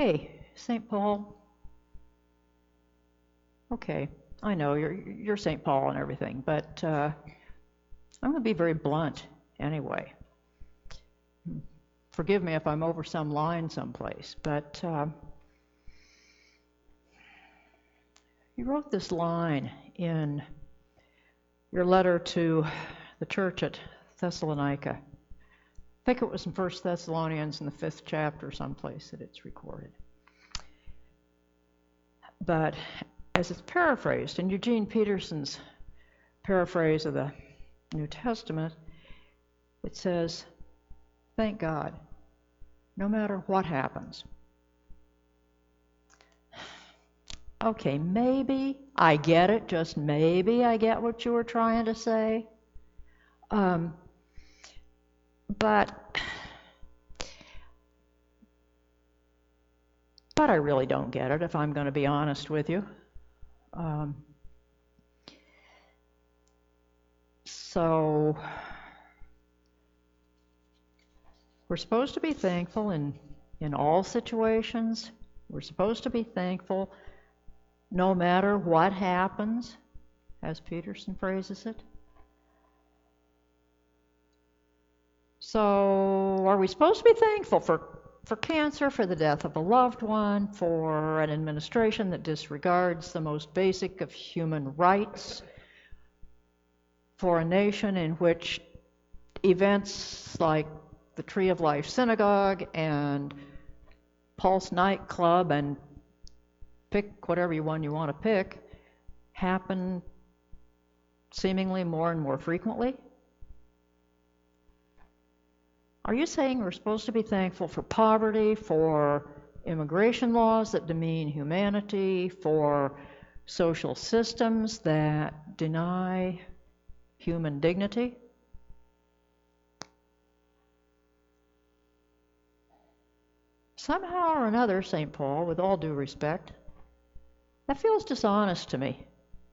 Hey, St. Paul. Okay, I know you're St. Paul and everything, but I'm going to be very blunt anyway. Forgive me if I'm over some line someplace, but you wrote this line in your letter to the church at Thessalonica. I think it was in 1 Thessalonians in the 5th chapter someplace that it's recorded. But as it's paraphrased in Eugene Peterson's paraphrase of the New Testament, it says, thank God, no matter what happens. Okay, maybe I get it, just maybe I get what you were trying to say. But I really don't get it, if I'm going to be honest with you. So we're supposed to be thankful in all situations. We're supposed to be thankful no matter what happens, as Peterson phrases it. So are we supposed to be thankful for cancer, for the death of a loved one, for an administration that disregards the most basic of human rights, for a nation in which events like the Tree of Life Synagogue and Pulse nightclub and pick whatever one you want to pick happen seemingly more and more frequently? Are you saying we're supposed to be thankful for poverty, for immigration laws that demean humanity, for social systems that deny human dignity? Somehow or another, St. Paul, with all due respect, that feels dishonest to me.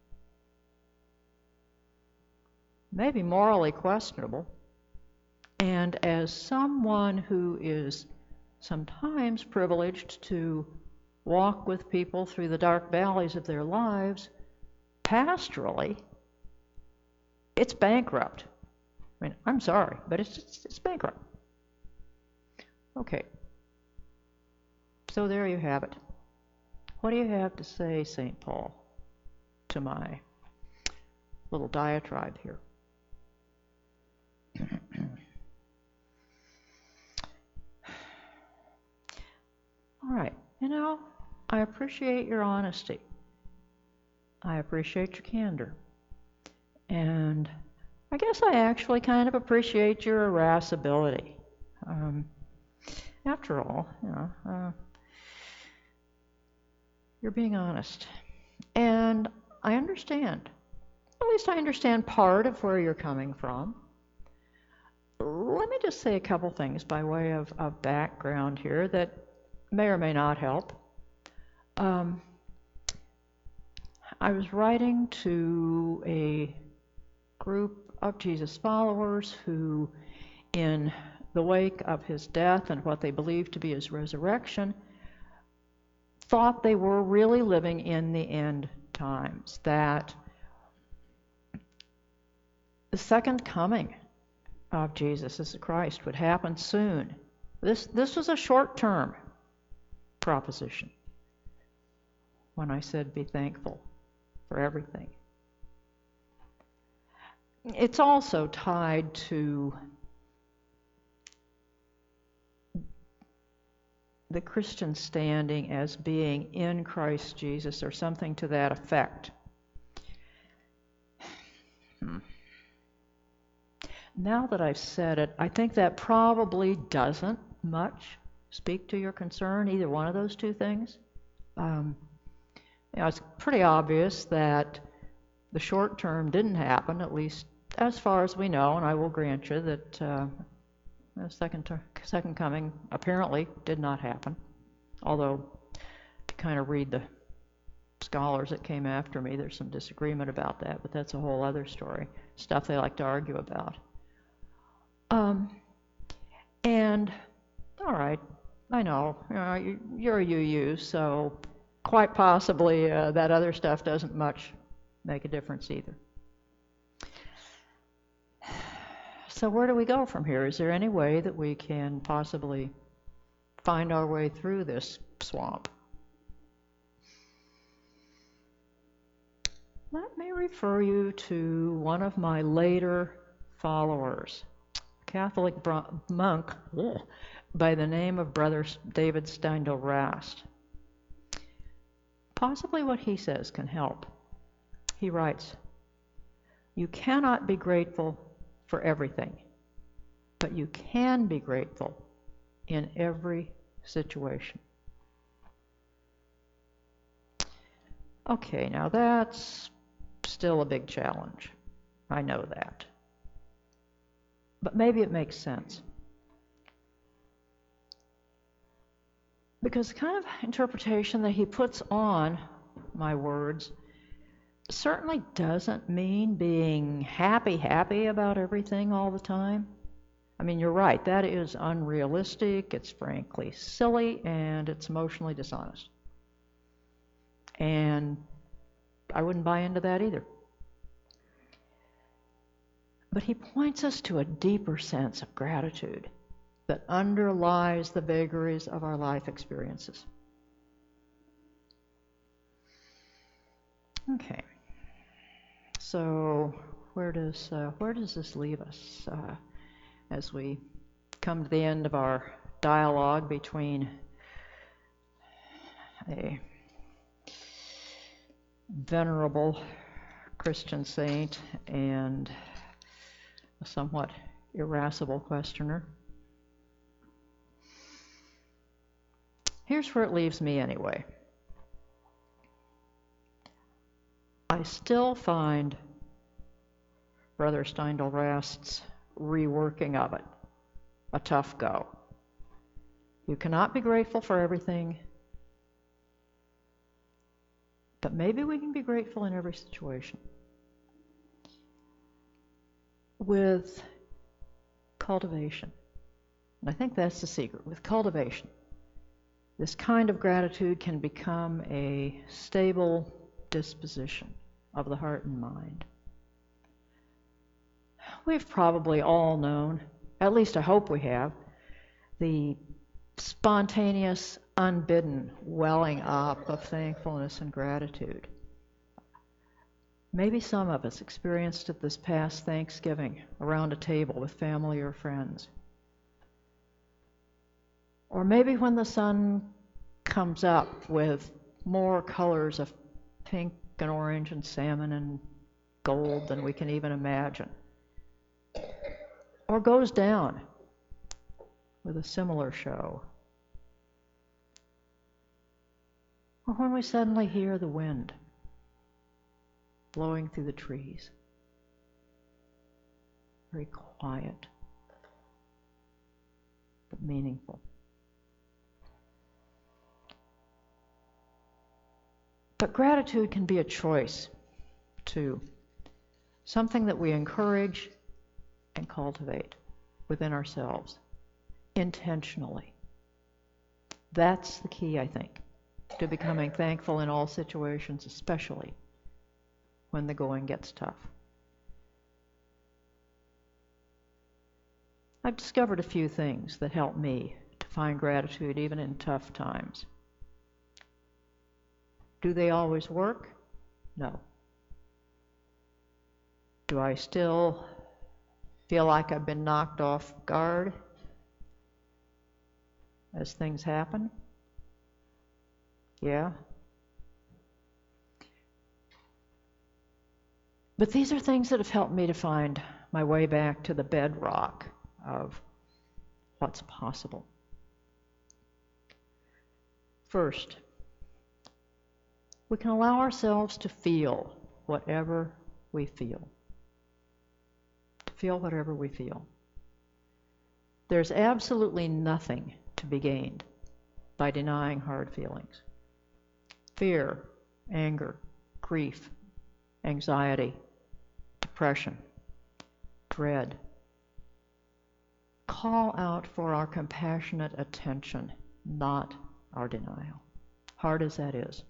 Maybe morally questionable. And as someone who is sometimes privileged to walk with people through the dark valleys of their lives, pastorally, it's bankrupt. I mean, I'm sorry, but it's bankrupt. Okay. So there you have it. What do you have to say, St. Paul, to my little diatribe here? All right, I appreciate your honesty. I appreciate your candor. And I guess I actually kind of appreciate your irascibility. After all, you're being honest. And I understand. At least I understand part of where you're coming from. Let me just say a couple things by way of background here that may or may not help. I was writing to a group of Jesus followers who, in the wake of his death and what they believed to be his resurrection, thought they were really living in the end times, that the second coming of Jesus as the Christ would happen soon. This was a short-term proposition when I said be thankful for everything. It's also tied to the Christian standing as being in Christ Jesus or something to that effect. Now that I've said it, I think that probably doesn't much speak to your concern, either one of those two things. It's pretty obvious that the short term didn't happen, at least as far as we know, and I will grant you that the second coming apparently did not happen. Although, to kind of read the scholars that came after me, there's some disagreement about that, but that's a whole other story, stuff they like to argue about. And, all right, I know, you're a UU, so quite possibly that other stuff doesn't much make a difference either. So where do we go from here? Is there any way that we can possibly find our way through this swamp? Let me refer you to one of my later followers, a Catholic monk by the name of Brother David Steindl-Rast. Possibly what he says can help. He writes, "You cannot be grateful for everything, but you can be grateful in every situation." Okay, now that's still a big challenge. I know that. But maybe it makes sense. Because the kind of interpretation that he puts on my words certainly doesn't mean being happy about everything all the time. I mean, you're right, that is unrealistic, it's frankly silly, and it's emotionally dishonest. And I wouldn't buy into that either. But he points us to a deeper sense of gratitude that underlies the vagaries of our life experiences. Okay, so where does this leave us as we come to the end of our dialogue between a venerable Christian saint and a somewhat irascible questioner? Here's where it leaves me anyway. I still find Brother Steindl-Rast's reworking of it a tough go. You cannot be grateful for everything, but maybe we can be grateful in every situation. With cultivation, and I think that's the secret, with cultivation, this kind of gratitude can become a stable disposition of the heart and mind. We've probably all known, at least I hope we have, the spontaneous, unbidden welling up of thankfulness and gratitude. Maybe some of us experienced it this past Thanksgiving around a table with family or friends. Or maybe when the sun comes up with more colors of pink and orange and salmon and gold than we can even imagine. Or goes down with a similar show. Or when we suddenly hear the wind blowing through the trees. Very quiet, but meaningful. But gratitude can be a choice, too. Something that we encourage and cultivate within ourselves, intentionally. That's the key, I think, to becoming thankful in all situations, especially when the going gets tough. I've discovered a few things that help me to find gratitude even in tough times. Do they always work? No. Do I still feel like I've been knocked off guard as things happen? Yeah. But these are things that have helped me to find my way back to the bedrock of what's possible. First, we can allow ourselves to feel whatever we feel. To feel whatever we feel. There's absolutely nothing to be gained by denying hard feelings. Fear, anger, grief, anxiety, depression, dread. Call out for our compassionate attention not our denial, hard as that is.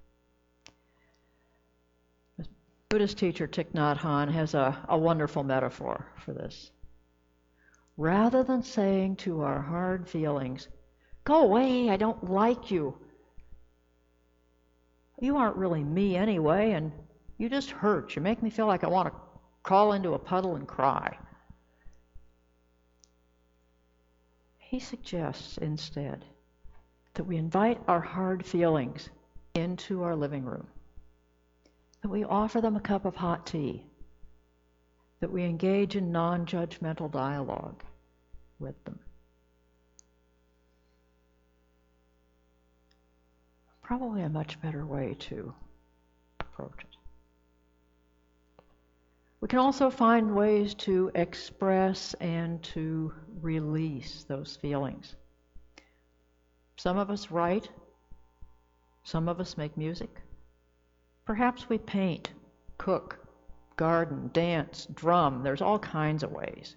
The Buddhist teacher Thich Nhat Hanh has a wonderful metaphor for this. Rather than saying to our hard feelings, "Go away, I don't like you. You aren't really me anyway, and you just hurt. You make me feel like I want to crawl into a puddle and cry." He suggests instead that we invite our hard feelings into our living room, that we offer them a cup of hot tea, that we engage in non-judgmental dialogue with them. Probably a much better way to approach it. We can also find ways to express and to release those feelings. Some of us write, some of us make music. Perhaps we paint, cook, garden, dance, drum. There's all kinds of ways.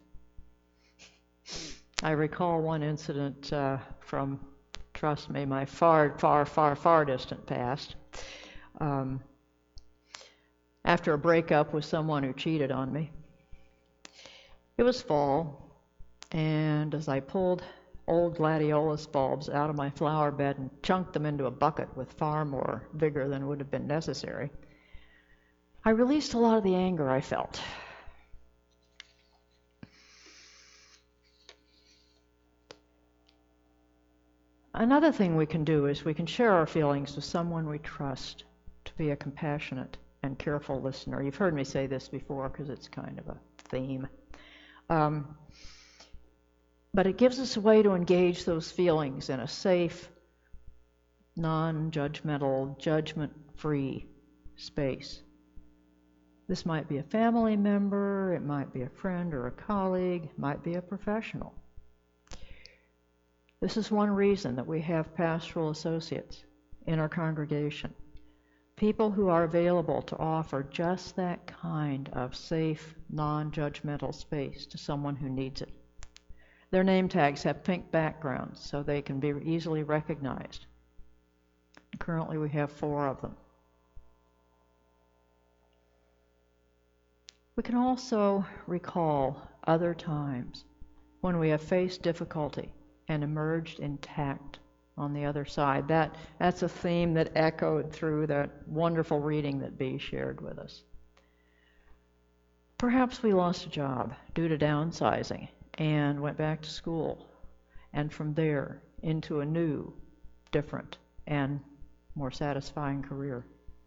I recall one incident from, trust me, my far, far, far, far distant past. After a breakup with someone who cheated on me. It was fall, and as I pulled old gladiolus bulbs out of my flower bed and chunked them into a bucket with far more vigor than would have been necessary, I released a lot of the anger I felt. Another thing we can do is we can share our feelings with someone we trust to be a compassionate and careful listener. You've heard me say this before because it's kind of a theme. But it gives us a way to engage those feelings in a safe, non-judgmental, judgment-free space. This might be a family member, it might be a friend or a colleague, it might be a professional. This is one reason that we have pastoral associates in our congregation. People who are available to offer just that kind of safe, non-judgmental space to someone who needs it. Their name tags have pink backgrounds so they can be easily recognized. Currently we have 4 of them. We can also recall other times when we have faced difficulty and emerged intact on the other side. That's a theme that echoed through that wonderful reading that Bea shared with us. Perhaps we lost a job due to downsizing and went back to school, and from there into a new, different, and more satisfying career.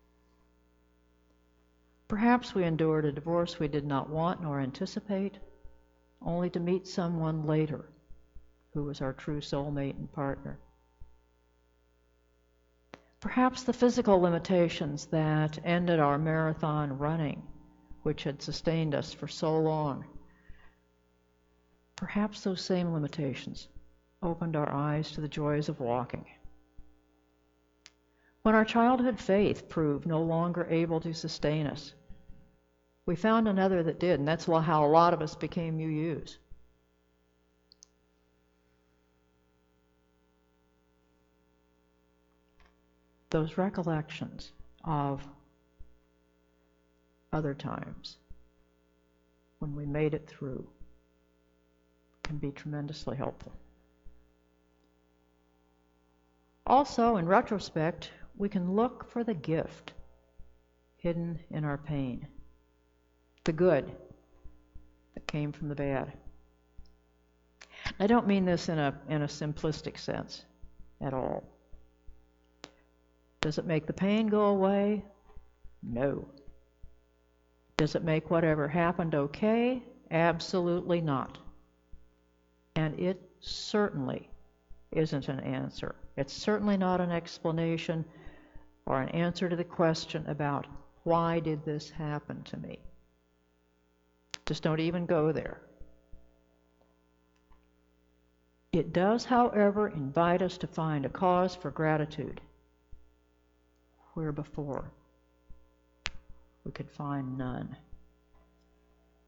Perhaps we endured a divorce we did not want nor anticipate, only to meet someone later who was our true soulmate and partner. Perhaps the physical limitations that ended our marathon running, which had sustained us for so long, perhaps those same limitations opened our eyes to the joys of walking. When our childhood faith proved no longer able to sustain us, we found another that did, and that's how a lot of us became UUs. Those recollections of other times when we made it through can be tremendously helpful. Also, in retrospect, we can look for the gift hidden in our pain, the good that came from the bad. I don't mean this in a simplistic sense at all. Does it make the pain go away? No. Does it make whatever happened okay? Absolutely not. And it certainly isn't an answer. It's certainly not an explanation or an answer to the question about why did this happen to me? Just don't even go there. It does, however, invite us to find a cause for gratitude where before we could find none.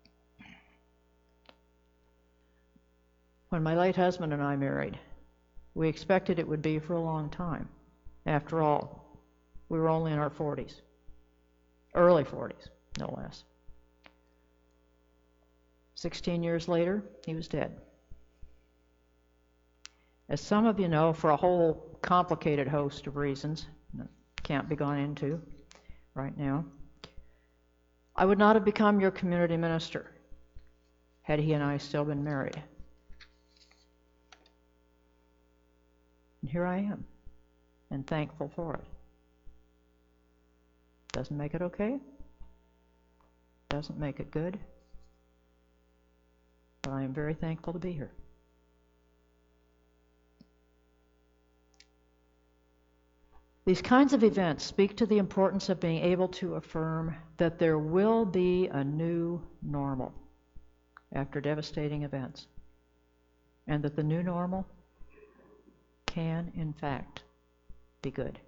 When my late husband and I married, we expected it would be for a long time. After all, we were only in our 40s, early 40s, no less. 16 years later, he was dead. As some of you know, for a whole complicated host of reasons that can't be gone into right now, I would not have become your community minister had he and I still been married. And here I am, and thankful for it. Doesn't make it okay, doesn't make it good, but I am very thankful to be here. These kinds of events speak to the importance of being able to affirm that there will be a new normal after devastating events, and that the new normal can, in fact, be good.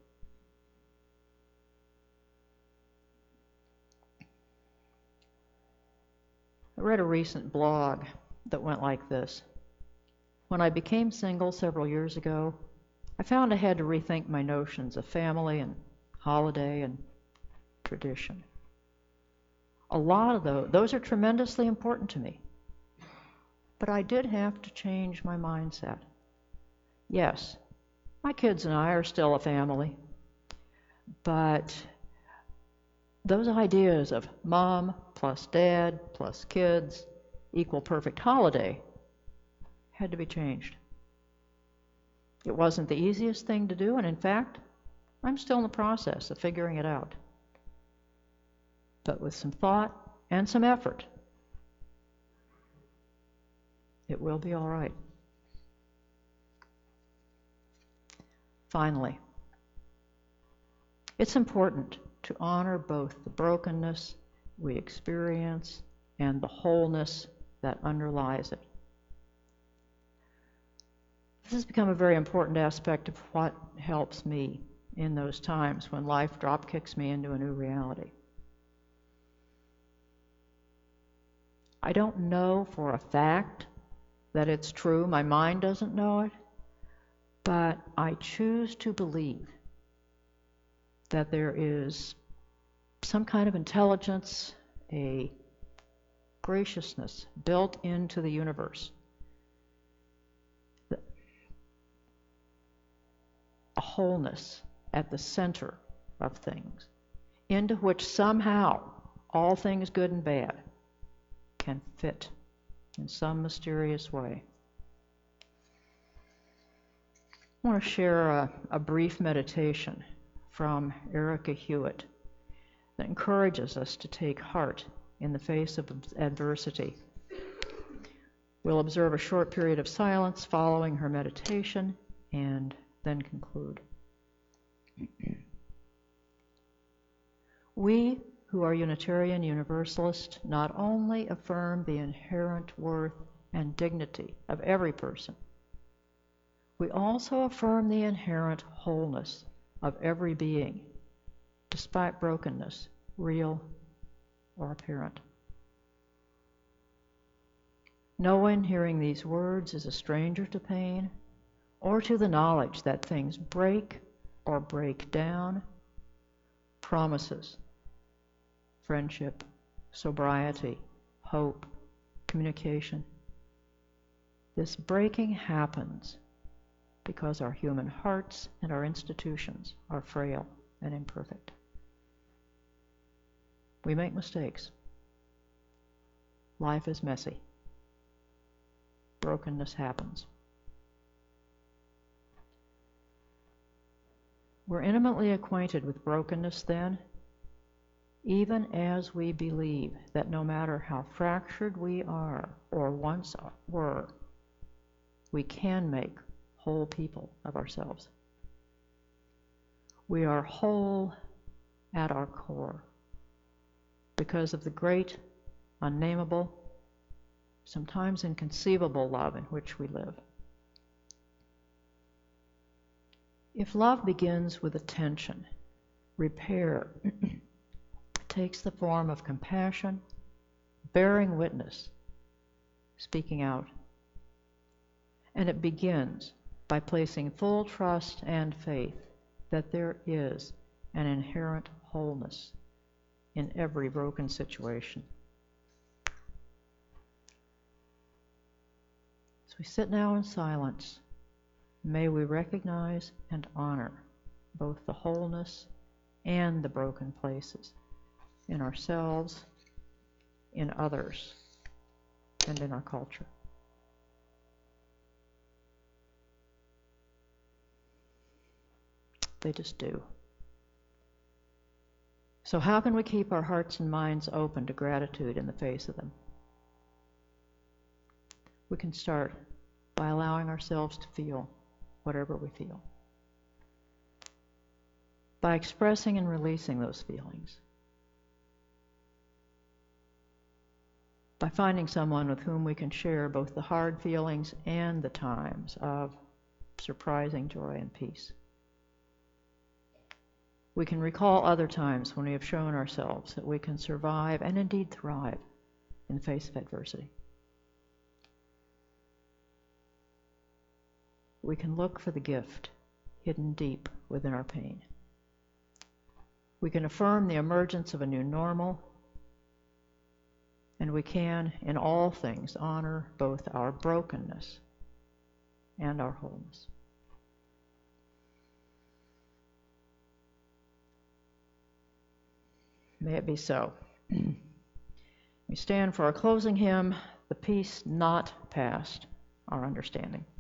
I read a recent blog that went like this. When I became single several years ago, I found I had to rethink my notions of family and holiday and tradition. A lot of those are tremendously important to me. But I did have to change my mindset. Yes, my kids and I are still a family, but those ideas of mom plus dad plus kids equal perfect holiday had to be changed. It wasn't the easiest thing to do, and in fact, I'm still in the process of figuring it out. But with some thought and some effort, it will be all right. Finally, it's important to honor both the brokenness we experience and the wholeness that underlies it. This has become a very important aspect of what helps me in those times when life drop kicks me into a new reality. I don't know for a fact that it's true. My mind doesn't know it. But I choose to believe that there is some kind of intelligence, a graciousness built into the universe, a wholeness at the center of things, into which somehow all things good and bad can fit in some mysterious way. I want to share a brief meditation from Erica Hewitt that encourages us to take heart in the face of adversity. We'll observe a short period of silence following her meditation and then conclude. We who are Unitarian Universalist not only affirm the inherent worth and dignity of every person, we also affirm the inherent wholeness of every being, despite brokenness, real or apparent. No one hearing these words is a stranger to pain or to the knowledge that things break or break down. Promises, friendship, sobriety, hope, communication. This breaking happens because our human hearts and our institutions are frail and imperfect. We make mistakes. Life is messy. Brokenness happens. We're intimately acquainted with brokenness then, even as we believe that no matter how fractured we are or once were, we can make whole people of ourselves. We are whole at our core because of the great, unnameable, sometimes inconceivable love in which we live. If love begins with attention, repair takes the form of compassion, bearing witness, speaking out. And it begins by placing full trust and faith that there is an inherent wholeness in every broken situation. As we sit now in silence, may we recognize and honor both the wholeness and the broken places in ourselves, in others, and in our culture. They just do. So how can we keep our hearts and minds open to gratitude in the face of them? We can start by allowing ourselves to feel whatever we feel, by expressing and releasing those feelings, by finding someone with whom we can share both the hard feelings and the times of surprising joy and peace. We can recall other times when we have shown ourselves that we can survive and indeed thrive in the face of adversity. We can look for the gift hidden deep within our pain. We can affirm the emergence of a new normal, and we can, in all things, honor both our brokenness and our wholeness. May it be so. We stand for our closing hymn, The Peace Not Past Our Understanding.